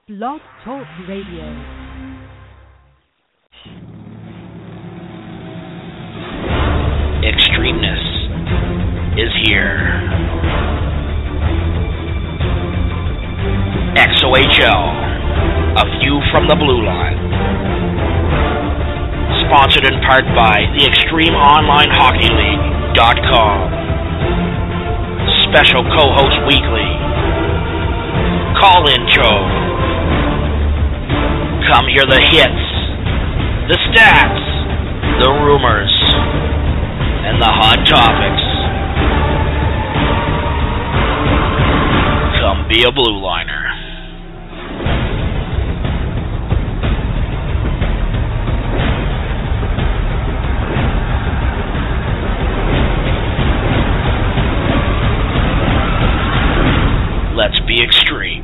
Blog Talk Radio. Extremeness is here. XOHL, a view from the blue line. Sponsored in part by the ExtremeOnlineHockeyLeague.com. Special co-host weekly, Call-In Joe. Come hear the hits, the stats, the rumors, and the hot topics. Come be a blue liner. Let's be extreme.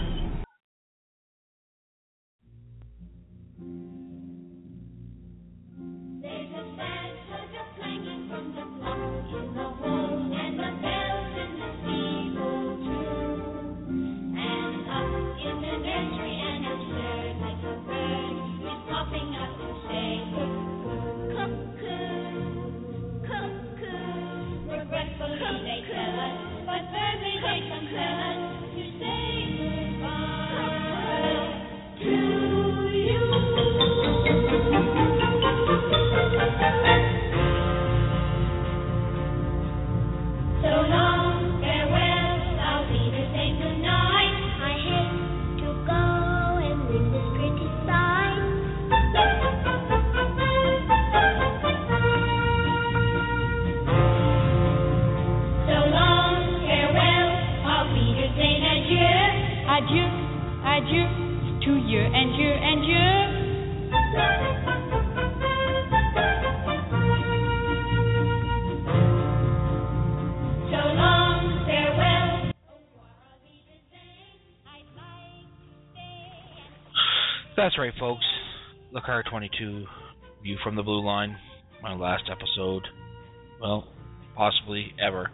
That's right, folks. The Car 22 view from the blue line. My last episode. Well, possibly ever.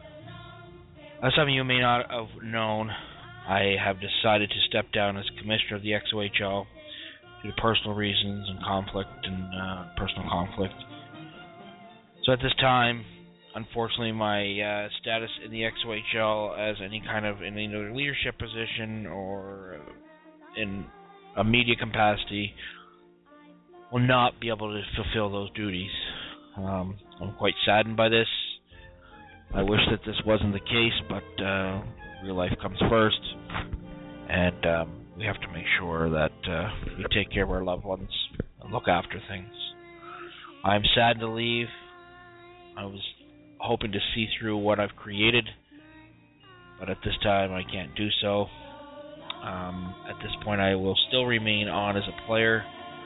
As some of you may not have known, I have decided to step down as commissioner of the XOHL due to personal reasons and personal conflict. So at this time, unfortunately, my status in the XOHL as any kind of in either leadership position or in a media capacity will not be able to fulfill those duties. I'm quite saddened by this. I wish that this wasn't the case, but real life comes first, and we have to make sure that we take care of our loved ones and look after things. I'm sad to leave. I was hoping to see through what I've created, but at this time I can't do so. At this point, I will still remain on as a player,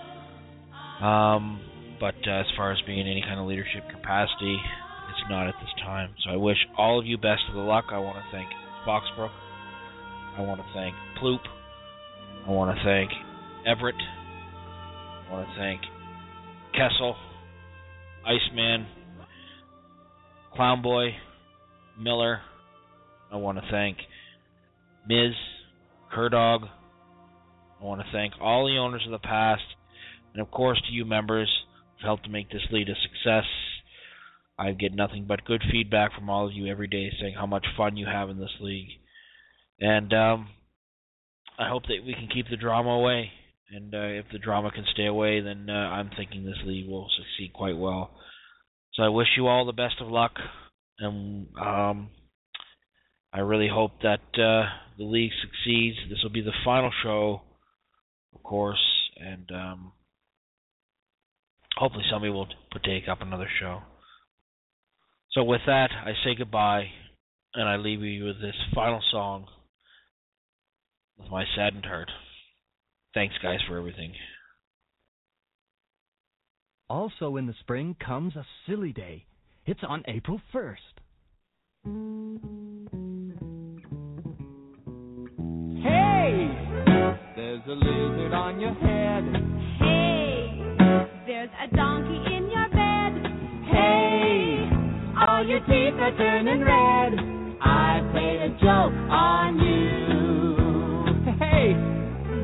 but as far as being in any kind of leadership capacity, it's not at this time. So I wish all of you best of the luck. I want to thank Foxbrook. I want to thank Ploop. I want to thank Everett. I want to thank Kessel, Iceman, Clownboy, Miller. I want to thank Miz, Kerdog. I want to thank all the owners of the past, and of course to you members who helped to make this league a success. I get nothing but good feedback from all of you every day saying how much fun you have in this league. And I hope that we can keep the drama away. And if the drama can stay away, then I'm thinking this league will succeed quite well. So I wish you all the best of luck. And I really hope that the league succeeds. This will be the final show, of course, and hopefully somebody will take up another show. So with that, I say goodbye, and I leave you with this final song with my saddened heart. Thanks, guys, for everything. Also in the spring comes a silly day. It's on April 1st. Hey! There's a lizard on your head. Hey! There's a donkey in your bed. Hey! All your teeth are turning red. I played a joke on you. Hey!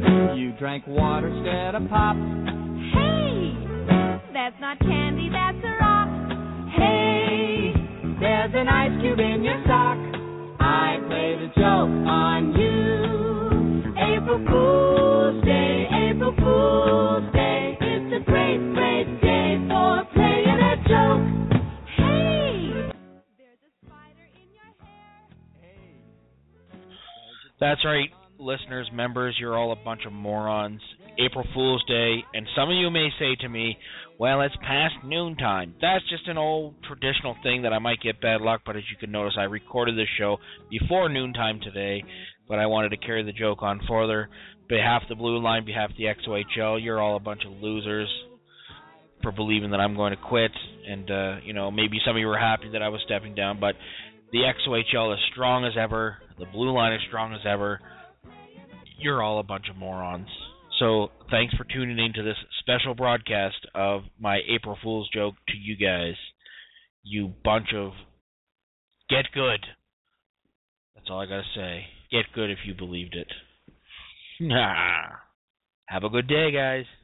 drank water instead of pop. Hey, that's not candy, that's a rock. Hey, there's an ice cube in your sock. I played a joke on you. April Fool's Day, April Fool's Day. It's a great, great day for playing a joke. Hey, there's a spider in your hair. That's right, listeners, members, you're all a bunch of morons. April Fool's Day, and some of you may say to me, well, it's past noontime. That's just an old traditional thing that I might get bad luck, but as you can notice, I recorded this show before noontime today, but I wanted to carry the joke on further. Behalf of the Blue Line, behalf of the XOHL, you're all a bunch of losers for believing that I'm going to quit, and, maybe some of you were happy that I was stepping down, but the XOHL is strong as ever, the Blue Line is strong as ever. You're all a bunch of morons. So thanks for tuning in to this special broadcast of my April Fool's joke to you guys. You bunch of get good. That's all I gotta say. Get good if you believed it. Have a good day, guys.